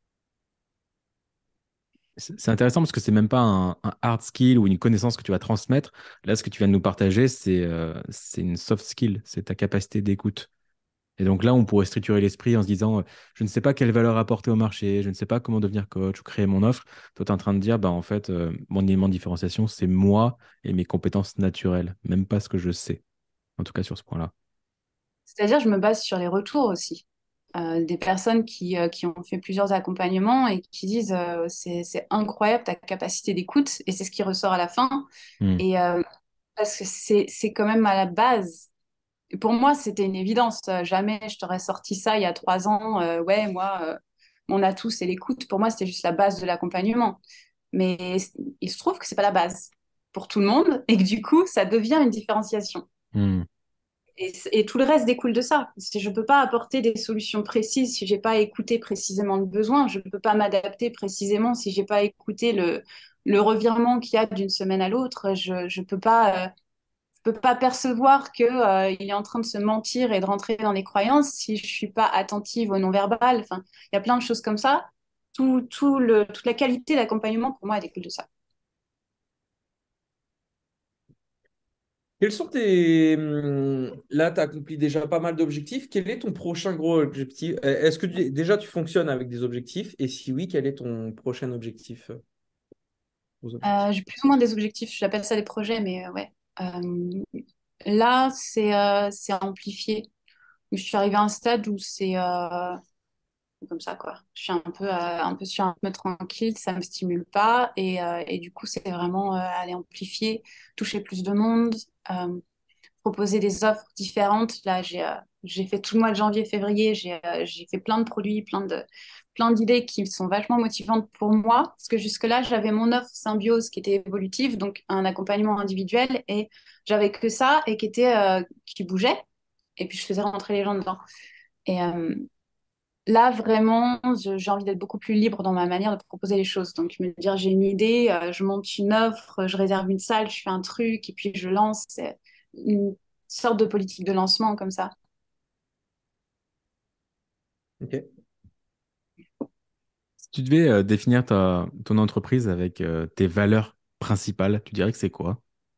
C'est c'est intéressant parce que c'est même pas un, un hard skill ou une connaissance que tu vas transmettre. Là, ce que tu viens de nous partager, c'est euh, c'est une soft skill, c'est ta capacité d'écoute. Et donc là, on pourrait structurer l'esprit en se disant, euh, je ne sais pas quelle valeur apporter au marché, je ne sais pas comment devenir coach ou créer mon offre. Toi, tu es en train de dire, bah, en fait, euh, mon élément de différenciation, c'est moi et mes compétences naturelles, même pas ce que je sais, en tout cas sur ce point-là. C'est-à-dire, je me base sur les retours aussi. Euh, des personnes qui, euh, qui ont fait plusieurs accompagnements et qui disent euh, c'est, c'est incroyable ta capacité d'écoute et c'est ce qui ressort à la fin. Hmm. Et euh, parce que c'est, c'est quand même à la base. Et pour moi, c'était une évidence. Euh, Jamais je t'aurais sorti ça il y a trois ans. Euh, ouais, moi, euh, mon atout, c'est l'écoute. Pour moi, c'était juste la base de l'accompagnement. Mais il se trouve que c'est pas la base pour tout le monde et que du coup, ça devient une différenciation. Hmm. Et, et tout le reste découle de ça. C'est- Je ne peux pas apporter des solutions précises si j'ai pas écouté précisément le besoin. Je ne peux pas m'adapter précisément si j'ai pas écouté le, le revirement qu'il y a d'une semaine à l'autre. Je ne peux pas, euh, je peux pas percevoir que, euh, il est en train de se mentir et de rentrer dans des croyances si je suis pas attentive au non-verbal. Enfin, il y a plein de choses comme ça. Tout, tout le, toute la qualité d'accompagnement, pour moi, elle découle de ça. Quels sont tes... hum, Là, tu as accompli déjà pas mal d'objectifs. Quel est ton prochain gros objectif? Euh, Est-ce que tu- déjà tu fonctionnes avec des objectifs? Et si oui, quel est ton prochain objectif? euh, Gros Euh, objectif. j'ai plus ou moins des objectifs, j'appelle ça des projets, mais euh, ouais. Euh, Là, c'est euh, c'est amplifié. Je suis arrivée à un stade où c'est euh, comme ça, quoi. Je suis un peu, euh, un peu sur un rythme tranquille, ça me stimule pas. Et, euh, et du coup, c'est vraiment euh, aller amplifier, toucher plus de monde, euh, proposer des offres différentes. Là, j'ai euh, j'ai fait tout le mois de janvier, février, j'ai euh, j'ai fait plein de produits, plein de, plein d'idées qui sont vachement motivantes pour moi. Parce que jusque-là, j'avais mon offre symbiose qui était évolutive, donc un accompagnement individuel, et j'avais que ça et qui était, euh, qui bougeait. Et puis, je faisais rentrer les gens dedans. Et euh, là, vraiment, je- j'ai envie d'être beaucoup plus libre dans ma manière de proposer les choses. Donc, me dire, j'ai une idée, euh, je monte une offre, je réserve une salle, je fais un truc, et puis je lance. C'est une sorte de politique de lancement comme ça. Ok. Si tu devais euh, définir ta, ton entreprise avec euh, tes valeurs principales, tu dirais que c'est quoi?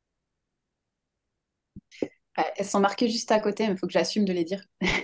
Ouais, elles sont marquées juste à côté, mais il faut que j'assume de les dire.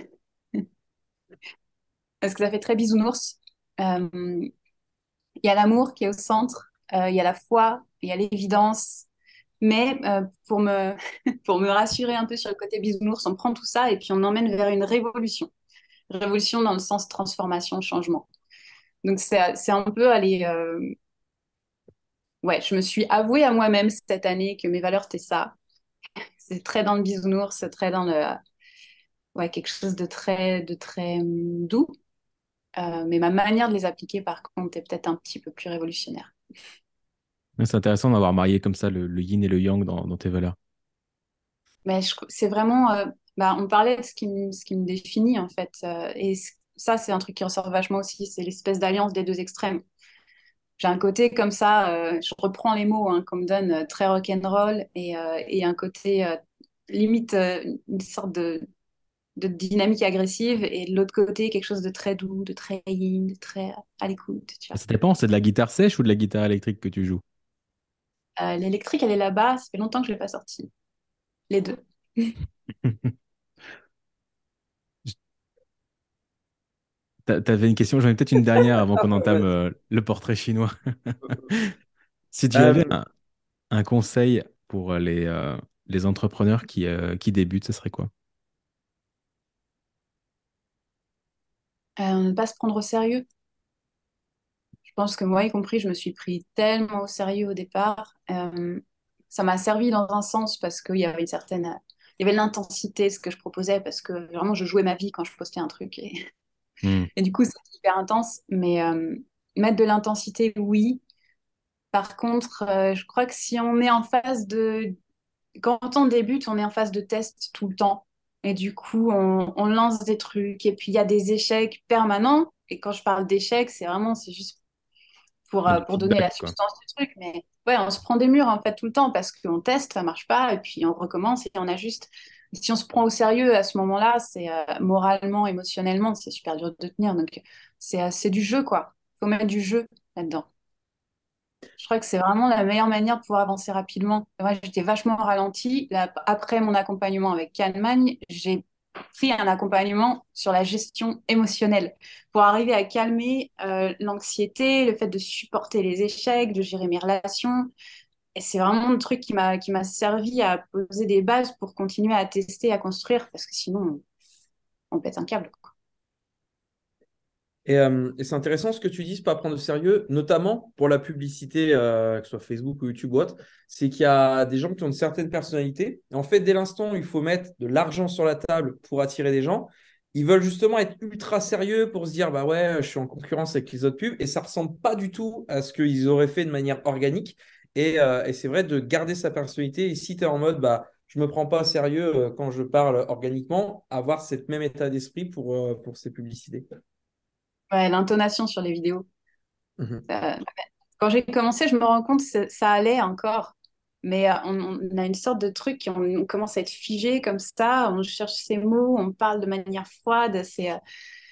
Parce que ça fait très bisounours. Euh, Il y a l'amour qui est au centre, euh, il y a la foi, il y a l'évidence. Mais euh, pour me, pour me rassurer un peu sur le côté bisounours, on prend tout ça et puis on emmène vers une révolution. Révolution dans le sens transformation, changement. Donc c'est c'est un peu aller... euh, Ouais, je me suis avouée à moi-même cette année que mes valeurs, c'était ça. C'est très dans le bisounours, c'est très dans le... Ouais, quelque chose de très, de très hum, doux. Euh, mais ma manière de les appliquer, par contre, est peut-être un petit peu plus révolutionnaire. Ouais, c'est intéressant d'avoir marié comme ça le, le yin et le yang dans, dans tes valeurs. Mais je- c'est vraiment... euh, bah, on parlait de ce qui me, ce qui me définit, en fait. Euh, et c- ça, c'est un truc qui ressort vachement aussi, c'est l'espèce d'alliance des deux extrêmes. J'ai un côté comme ça, euh, je reprends les mots hein, qu'on me donne, euh, très rock'n'roll, et, euh, et un côté euh, limite euh, une sorte de, de dynamique agressive, et de l'autre côté quelque chose de très doux, de très yin, de très à l'écoute, tu vois. Ça dépend, c'est de la guitare sèche ou de la guitare électrique que tu joues? Euh, l'électrique, elle est là-bas, ça fait longtemps que je ne l'ai pas sortie. Les deux. T'a- T'avais une question, j'en ai peut-être une dernière avant qu'on entame euh, le portrait chinois. Si tu avais Euh, un, un conseil pour les, euh, les entrepreneurs qui, euh, qui débutent, ce serait quoi? Euh, ne pas se prendre au sérieux. Je pense que moi, y compris, je me suis pris tellement au sérieux au départ. Euh, ça m'a servi dans un sens parce qu'il y avait une certaine... Il y avait l'intensité de ce que je proposais parce que vraiment, je jouais ma vie quand je postais un truc. Et, Hmm. et du coup, c'est hyper intense. Mais euh, mettre de l'intensité, oui. Par contre, euh, je crois que si on est en phase de... Quand on débute, on est en phase de test tout le temps. Et du coup, on, on lance des trucs et puis il y a des échecs permanents. Et quand je parle d'échecs, c'est vraiment, c'est juste pour, Ouais, euh, du pour donner la feedback, quoi. substance du truc. Mais ouais, on se prend des murs en fait tout le temps parce qu'on teste, ça marche pas, et puis on recommence et on ajuste. Si on se prend au sérieux à ce moment-là, c'est euh, moralement, émotionnellement, c'est super dur de tenir. Donc c'est euh, c'est du jeu, quoi. Faut mettre du jeu là-dedans. Je crois que c'est vraiment la meilleure manière de pouvoir avancer rapidement. Moi, j'étais vachement ralentie. Là, après mon accompagnement avec Calmagne, j'ai pris un accompagnement sur la gestion émotionnelle pour arriver à calmer euh, l'anxiété, le fait de supporter les échecs, de gérer mes relations. Et c'est vraiment le truc qui m'a qui m'a servi à poser des bases pour continuer à tester, à construire, parce que sinon, on, on pète un câble, quoi. Et, euh, et c'est intéressant ce que tu dis, c'est pas prendre au sérieux, notamment pour la publicité, euh, que ce soit Facebook ou YouTube ou autre, c'est qu'il y a des gens qui ont une certaine personnalité. Et en fait, dès l'instant où il faut mettre de l'argent sur la table pour attirer des gens, ils veulent justement être ultra sérieux pour se dire, bah ouais, je suis en concurrence avec les autres pubs, et ça ressemble pas du tout à ce qu'ils auraient fait de manière organique. Et, euh, et c'est vrai de garder sa personnalité. Et si tu es en mode, bah, je me prends pas au sérieux euh, quand je parle organiquement, avoir cette même état d'esprit pour, euh, pour ces publicités. Ouais, l'intonation sur les vidéos. Mhm. Euh, Quand j'ai commencé, je me rends compte que ça, ça allait encore. Mais euh, on, on a une sorte de truc qui on, on commence à être figé comme ça. On cherche ses mots, on parle de manière froide. C'est euh,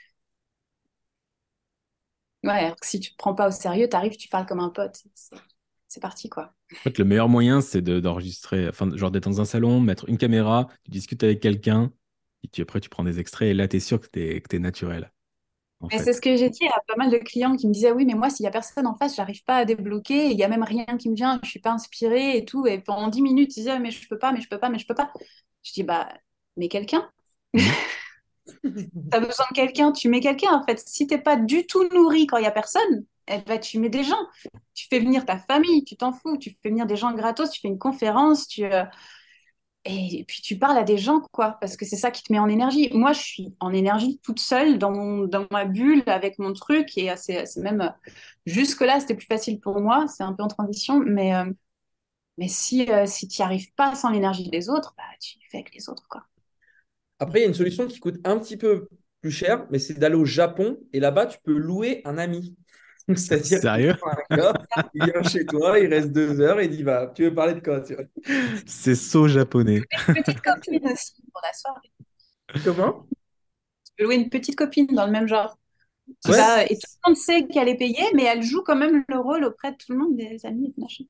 ouais. Alors que si tu te prends pas au sérieux, t'arrives, tu parles comme un pote. C'est c'est parti quoi. En fait, le meilleur moyen, c'est de- d'enregistrer, enfin, genre d'être dans un salon, mettre une caméra, tu discutes avec quelqu'un, et tu, après tu prends des extraits, et là, tu es sûr que tu es, que t'es naturel, en Mais c'est ce fait. que j'ai dit à pas mal de clients qui me disaient oui, mais moi, s'il y a personne en face, j'arrive pas à débloquer. Il y a même rien qui me vient. Je suis pas inspirée et tout. Et pendant dix minutes, ils disaient ah, mais je peux pas, mais je peux pas, mais je peux pas. Je dis bah mais quelqu'un. Mhm. Tu as besoin de quelqu'un, tu mets quelqu'un en fait. Si t'es pas du tout nourri quand il y a personne, eh ben, tu mets des gens. Tu fais venir ta famille, tu t'en fous. Tu fais venir des gens gratos, tu fais une conférence, tu, euh, et puis tu parles à des gens, quoi, parce que c'est ça qui te met en énergie. Moi, je suis en énergie toute seule dans, mon, dans ma bulle avec mon truc, et c'est c'est même. euh, Jusque-là, c'était plus facile pour moi, c'est un peu en transition, mais, euh, mais si, euh, si tu n'y arrives pas sans l'énergie des autres, bah, tu fais avec les autres, quoi. Après, il y a une solution qui coûte un petit peu plus cher, mais c'est d'aller au Japon et là-bas, tu peux louer un ami. C'est-à-dire que tu Sérieux? prends un gars, il vient chez toi, il reste deux heures et il dit bah, tu veux parler de quoi tu vois. C'est so japonais. Une petite copine aussi pour la soirée. Comment? Tu peux louer une petite copine dans le même genre, qui Ouais, va, et tout le monde sait qu'elle est payée, mais elle joue quand même le rôle auprès de tout le monde, des amis et de machin.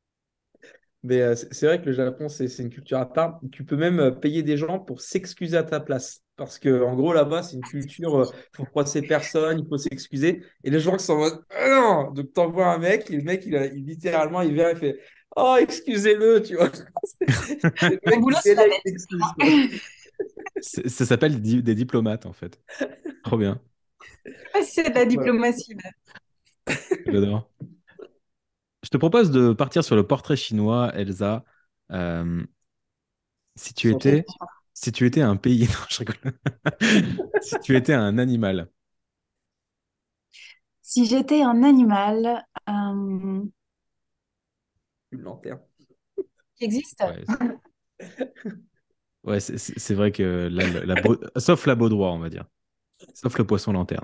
mais euh, c'est c'est vrai que le Japon, c'est c'est une culture à part. Tu peux même euh, payer des gens pour s'excuser à ta place. Parce que en gros, là-bas, c'est une culture, il faut froisser personne, il faut s'excuser. Et les gens qui sont en mode ah non! Donc, t'envoies un mec, et le mec, il, a- il- littéralement, il vient et fait oh, excusez-le, tu vois. Le Mon mec, boulot, il c'est la délègue dette. l'excuse, quoi. C'est- Ça s'appelle di- des diplomates, en fait. Trop bien. C'est de la Voilà. diplomatie, là. J'adore. Je te propose de partir sur le portrait chinois, Elsa. Euh, si tu Sans étais, Attention. si tu étais un pays, non, je rigole. Si tu étais un animal, Si j'étais un animal euh, Une lanterne. qui existe, ouais, ouais, c'est c'est- c'est vrai que là, le- la beau- sauf la baudroie, on va dire, sauf le poisson lanterne.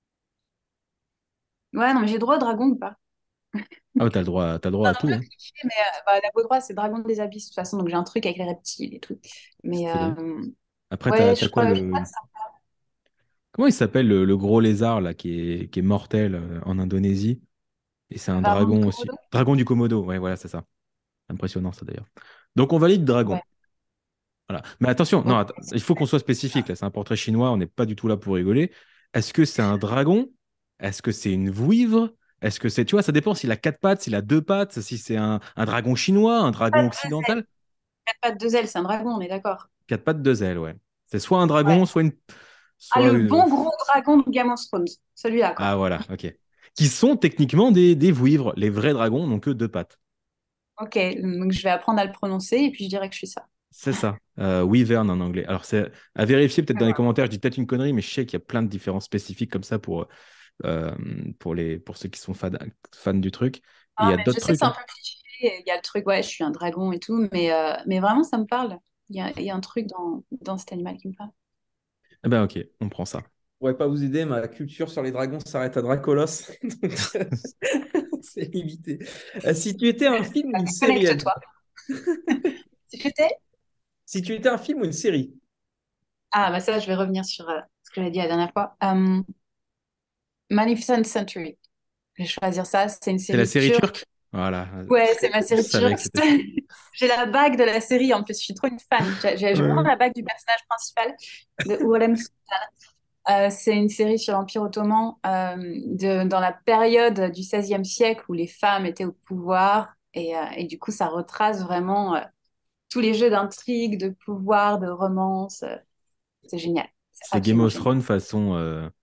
ouais, non, mais j'ai droit au dragon ou pas? Ah, ouais, t'as le droit, t'as le droit C'est à un peu tout, hein. cliché, mais euh, bah, la baudroie, c'est le dragon des abysses, de toute façon, donc j'ai un truc avec les reptiles et tout. Mais Stylé. euh, Après, t'as, ouais, t'as je quoi crois, je crois le, que ça. comment il s'appelle le, le gros lézard là qui est, qui est mortel euh, en Indonésie? Et c'est un Dragon du dragon Komodo? aussi. Dragon du Komodo, ouais, voilà, c'est ça. Impressionnant ça d'ailleurs. Donc on valide dragon. Ouais. Voilà. Mais attention, non, Ok. att- il faut qu'on soit spécifique. Là, c'est un portrait chinois, on n'est pas du tout là pour rigoler. Est-ce que c'est un dragon? Est-ce que c'est une vouivre? Est-ce que c'est, tu vois, ça dépend s'il a quatre pattes, s'il a deux pattes, si c'est un, un dragon chinois, un Pas dragon de deux ailes. occidental. Quatre pattes, deux ailes, c'est un dragon, on est d'accord. Quatre pattes, deux ailes, ouais. C'est soit un Ouais. dragon, soit une, Ah, soit le une. bon gros dragon de Game of Thrones. Celui-là, Ah quoi. voilà, ok. Qui sont techniquement des, des vouivres. Les vrais dragons n'ont que deux pattes. Ok, donc je vais apprendre à le prononcer et puis je dirais que je suis ça. C'est ça. Euh, Wyvern en anglais. Alors, c'est à vérifier peut-être dans les commentaires. Je dis peut-être une connerie, mais je sais qu'il y a plein de différences spécifiques comme ça pour, euh, pour, les, pour ceux qui sont fans, fans du truc. Et il y Ah, a mais d'autres je sais que trucs, c'est un hein. peu cliché. Il y a le truc, ouais, je suis un dragon et tout, mais, euh, mais vraiment, ça me parle. Il y a, il y a un truc dans, dans cet animal qui me parle. Eh ben, ok, on prend ça. Je pourrais pas vous aider, ma culture sur les dragons s'arrête à Dracolos. Donc, euh, c'est limité. Euh, si tu étais un film ou une série, Elsa. Connecte-toi. Si j'étais... Si tu étais un film ou une série. Ah, bah ça, je vais revenir sur euh, ce que j'ai dit la dernière fois. Euh, Magnificent Century. Je vais choisir ça. C'est une C'est la série série turque. turque? Voilà. Ouais, c'est ma Je série savais turque. que c'était ça. J'ai la bague de la série en plus. Je suis trop une fan. J'ai j'ai- j'ai vraiment Ouais. la bague du personnage principal de Hurrem. Euh, c'est une série sur l'Empire ottoman euh, de, dans la période du seizième siècle où les femmes étaient au pouvoir. Et, euh, et du coup, ça retrace vraiment euh, tous les jeux d'intrigue, de pouvoir, de romance. euh, c'est génial. C'est C'est Game absolument of génial. Thrones façon, euh,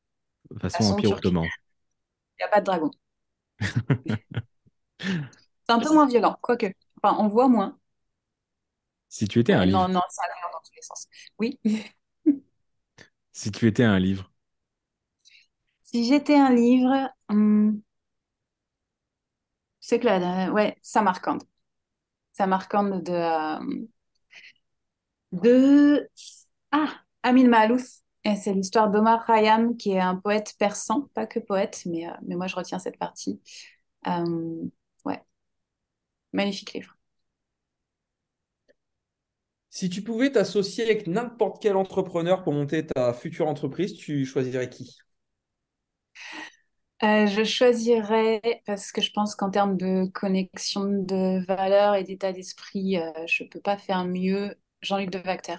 De toute façon façon, Empire Turquie, ottoman. il n'y a pas de dragon. C'est un peu moins violent, quoique. Enfin, on voit moins. Si tu étais un Ouais, non, livre, non, ça va dans tous les sens. Oui. si tu étais un livre, Si j'étais un livre, hum, c'est que là, euh, ouais, Samarcande. Samarcande de, euh, de... Ah, Amin Maalouf. Et c'est l'histoire d'Omar Khayyam, qui est un poète persan, pas que poète, mais, euh, mais moi je retiens cette partie. Euh, ouais, magnifique livre. Si tu pouvais t'associer avec n'importe quel entrepreneur pour monter ta future entreprise, tu choisirais qui? Euh, je choisirais, parce que je pense qu'en termes de connexion de valeurs et d'état d'esprit, euh, je peux pas faire mieux. Jean-Luc Devacter,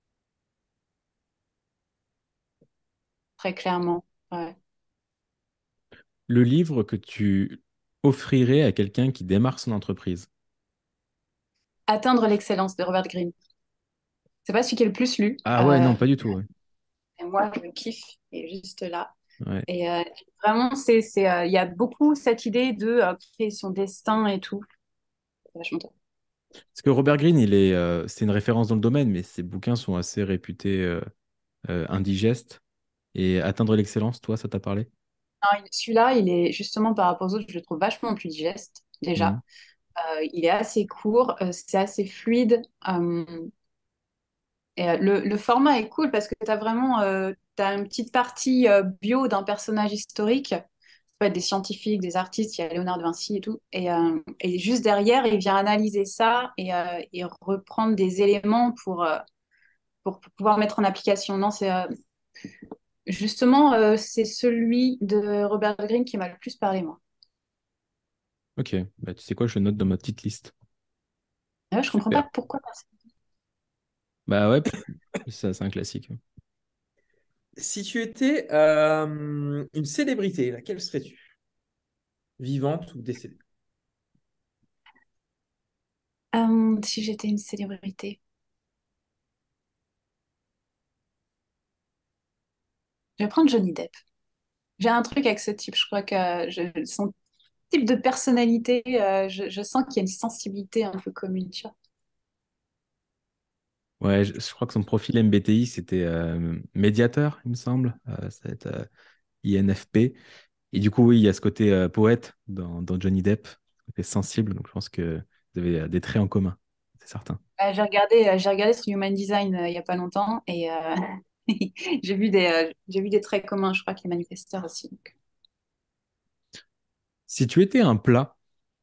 très clairement. Ouais. le livre que tu offrirais à quelqu'un qui démarre son entreprise. Atteindre l'excellence de Robert Greene. C'est pas celui qui est le plus lu. Ah ouais, Euh, non, pas du tout. Ouais. et moi, je le kiffe. Et juste là. Ouais. Et euh, vraiment, c'est, c'est, euh, il y a beaucoup cette idée de euh, créer son destin et tout. C'est vachement top. Parce que Robert Greene, il est, euh, c'est une référence dans le domaine, mais ses bouquins sont assez réputés euh, euh, indigestes. Et Atteindre l'excellence, toi, ça t'a parlé? Non, il- celui-là, il est justement par rapport aux autres, je le trouve vachement plus digeste, Mhm. déjà. Euh, il est assez court, euh, c'est assez fluide. euh, et euh, le, le format est cool parce que tu as vraiment euh, t'as une petite partie euh, bio d'un personnage historique. Ça peut être des scientifiques, des artistes, il y a Léonard de Vinci et tout. Et, euh, et juste derrière, il vient analyser ça et, euh, et reprendre des éléments pour, euh, pour, pour pouvoir mettre en application. Non, c'est euh, justement euh, c'est celui de Robert Greene qui m'a le plus parlé, moi. Ok, bah, tu sais quoi, je le note dans ma petite liste. Ouais, je comprends Super. pas pourquoi personne. Bah ouais, ça, c'est un classique. Si tu étais euh, une célébrité, laquelle serais-tu? Vivante ou décédée? Euh, si j'étais une célébrité, je vais prendre Johnny Depp. J'ai un truc avec ce type. Je crois que je- son type de personnalité, euh, je, je sens qu'il y a une sensibilité un peu commune, tu vois. Ouais, je, je crois que son profil M B T I, c'était euh, médiateur, il me semble. Euh, ça va être euh, I N F P. Et du coup, oui, il y a ce côté euh, poète dans, dans Johnny Depp, ce côté sensible. Donc, je pense que vous avez euh, des traits en commun, c'est certain. Euh, j'ai regardé, euh, j'ai regardé son Human Design euh, il y a pas longtemps et euh, j'ai vu des, euh, j'ai vu des traits communs. Je crois qu'il est manifesteur aussi. Donc. Si tu étais un plat,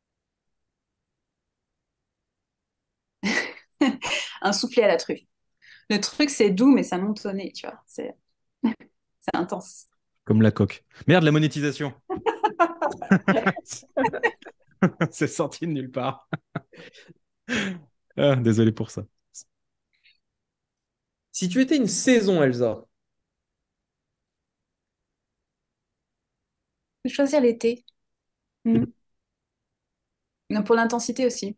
Un soufflé à la truffe. Le truc, c'est doux, mais ça monte au nez, tu vois. C'est, c'est intense. comme la coque. Merde, la monétisation! C'est sorti de nulle part. Ah, désolé pour ça. Si tu étais une saison, Elsa, Je vais choisir l'été. Mm. Non, pour l'intensité aussi.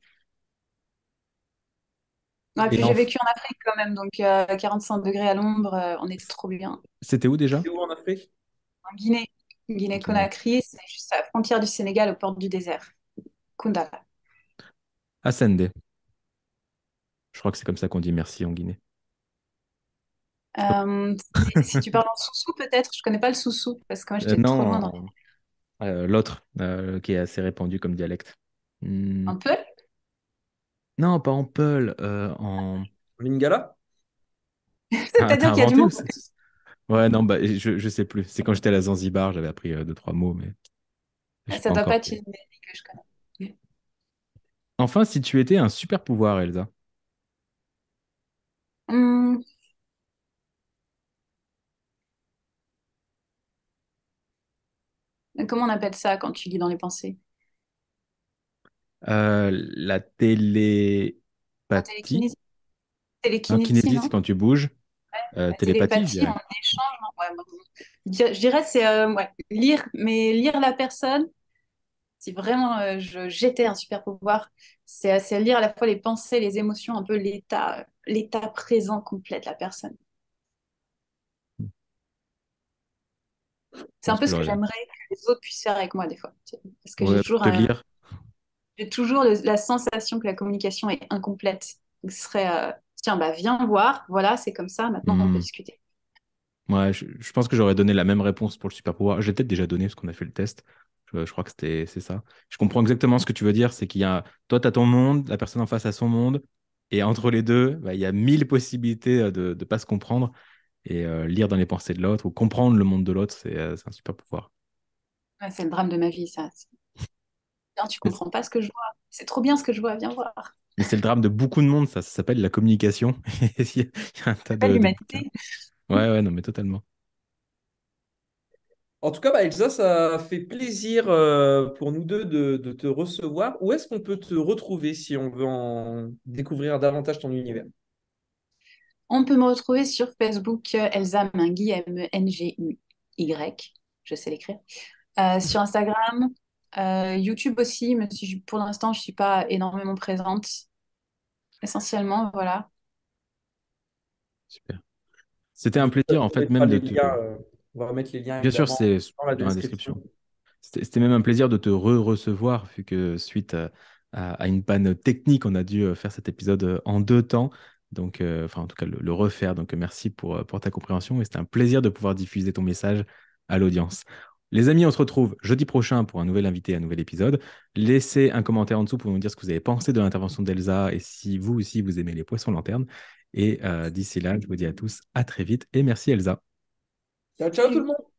Ouais, Et puis j'ai en... vécu en Afrique quand même, donc euh, quarante-cinq degrés à l'ombre, euh, on était trop bien. C'était où déjà? c'est où en Afrique? En Guinée, Guinée. Guinée-Conakry, c'est juste à la frontière du Sénégal, aux portes du désert. Koundala. Ascendé. Je crois que c'est comme ça qu'on dit merci en Guinée. Euh, si tu parles en soussou, peut-être, je connais pas le soussou, parce que moi Euh, j'étais trop loin dans non, euh, l'autre, euh, qui est assez répandu comme dialecte. Hmm. un peu. Non, pas en Peul, euh, en... Lingala? Ah, t'as C'est-à-dire qu'il y a du inventé ou monde. c'est... Ouais, non, bah, je, je sais plus. C'est quand j'étais à la Zanzibar, j'avais appris euh, deux, trois mots, mais je suis Ça pas doit pas encore... être une ethnie que je connais. Enfin, si tu étais un super pouvoir, Elsa. Hum, comment on appelle ça quand tu lis dans les pensées? Euh, la La télépathie. télékinésie. Non, Télékinésie, kinésie, c'est non? quand tu bouges. Euh, La télépathie, je télépathie, dirais. on échange. Non. Ouais, moi, je dirais je dirais c'est euh, ouais, lire, mais lire la personne. Si vraiment euh, je, j'étais un super pouvoir, c'est c'est lire à la fois les pensées, les émotions, un peu l'état, l'état présent complet de la personne. C'est un pense peu que ce que j'aurais... j'aimerais que les autres puissent faire avec moi des fois. Parce que j'ai Ouais, toujours, te euh, lire. j'ai toujours le- la sensation que la communication est incomplète. Donc, ce serait, euh, tiens, bah, viens voir, voilà, c'est comme ça, maintenant on peut Hmm. discuter. Ouais, je, je pense que j'aurais donné la même réponse pour le super pouvoir. J'ai peut-être déjà donné parce qu'on a fait le test. Je, je crois que c'était, c'est ça. Je comprends exactement ce que tu veux dire. C'est qu'il y a, toi, tu as ton monde, la personne en face a son monde. Et entre les deux, bah, il y a mille possibilités euh, de ne pas se comprendre. Et euh, lire dans les pensées de l'autre ou comprendre le monde de l'autre, c'est euh, c'est un super pouvoir. Ouais, c'est le drame de ma vie, ça. Bien, tu Mais comprends pas ce que je vois. C'est trop bien ce que je vois, viens voir. mais c'est le drame de beaucoup de monde, ça. Ça s'appelle la communication. Il y a il y a un tas C'est pas de, de bouquins. l'humanité. Ouais, ouais, non, mais totalement. En tout cas, bah, Elsa, ça fait plaisir euh, pour nous deux de, de te recevoir. Où est-ce qu'on peut te retrouver si on veut en découvrir davantage ton univers? On peut me retrouver sur Facebook, euh, Elsa Mengui, M E N G U Y. Je sais l'écrire. Euh, sur Instagram, euh, YouTube aussi, même si je- pour l'instant, je suis pas énormément présente. Essentiellement, voilà. Super. C'était un De toute façon, plaisir, en on fait, mettra même les de te... liens, euh, on va remettre les liens Bien sûr, évidemment c'est dans la dans la description. description. C'était c'était même un plaisir de te re-recevoir, vu que suite à, à- à une panne technique, on a dû euh, faire cet épisode euh, en deux temps. Donc, euh, enfin, en tout cas, le, le refaire. Donc, euh, merci pour, euh, pour ta compréhension. Et c'était un plaisir de pouvoir diffuser ton message à l'audience. Les amis, on se retrouve jeudi prochain pour un nouvel invité, un nouvel épisode. Laissez un commentaire en dessous pour nous dire ce que vous avez pensé de l'intervention d'Elsa et si vous aussi vous aimez les poissons lanternes. Et euh, d'ici là, je vous dis à tous à très vite et merci Elsa. Ciao, ciao tout le monde!